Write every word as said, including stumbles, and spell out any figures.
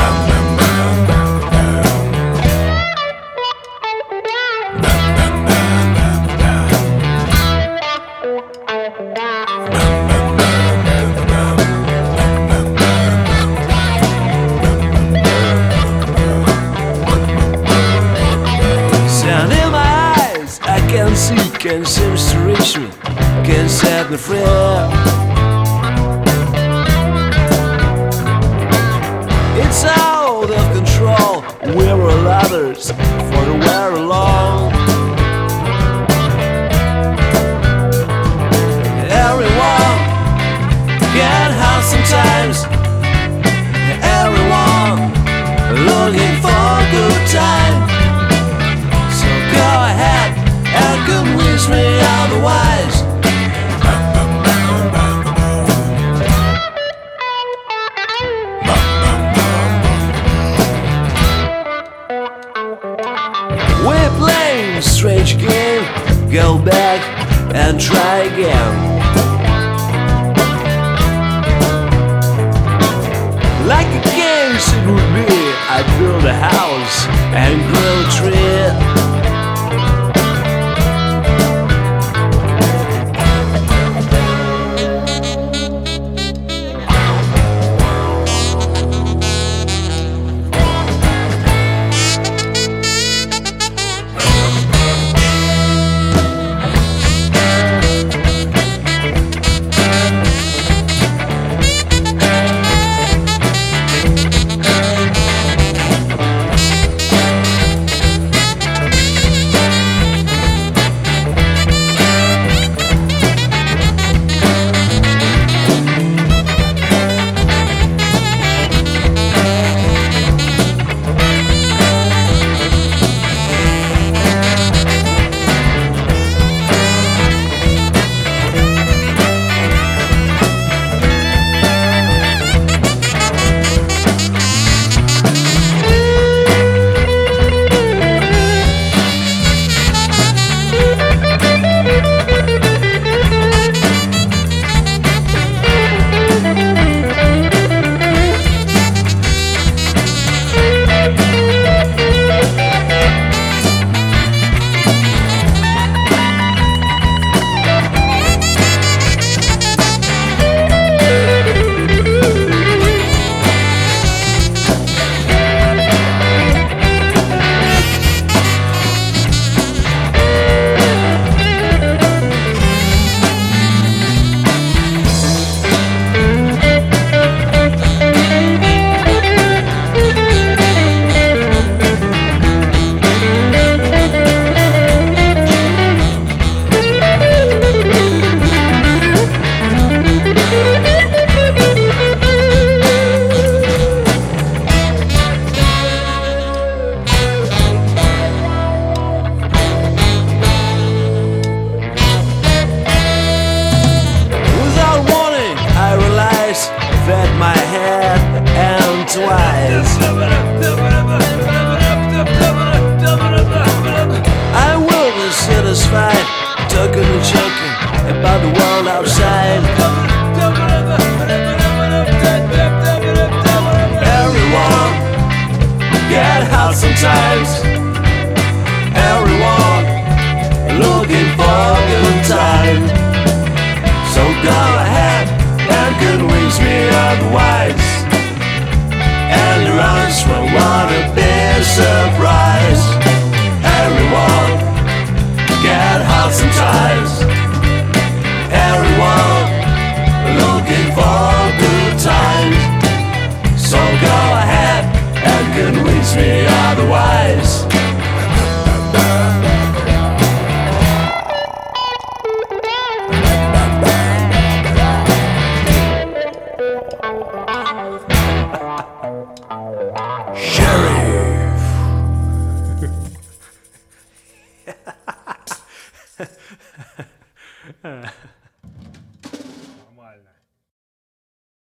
Can seems to reach me, can set me free. It's out of control, we're all others for the very long. Everyone get hurt sometimes, everyone looking for a good time. So go ahead and convince me otherwise. We're playing a strange game. Go back and try again. Like a game it would be, I build a house and grow a tree. That my head and twice I will be satisfied talking and joking about the world outside. Everyone get hurt sometimes, everyone looking for a good time. So go ahead and convince me otherwise, and the others will wanna be surprised. Everyone get hurt sometimes, everyone looking for good times. So go ahead and convince me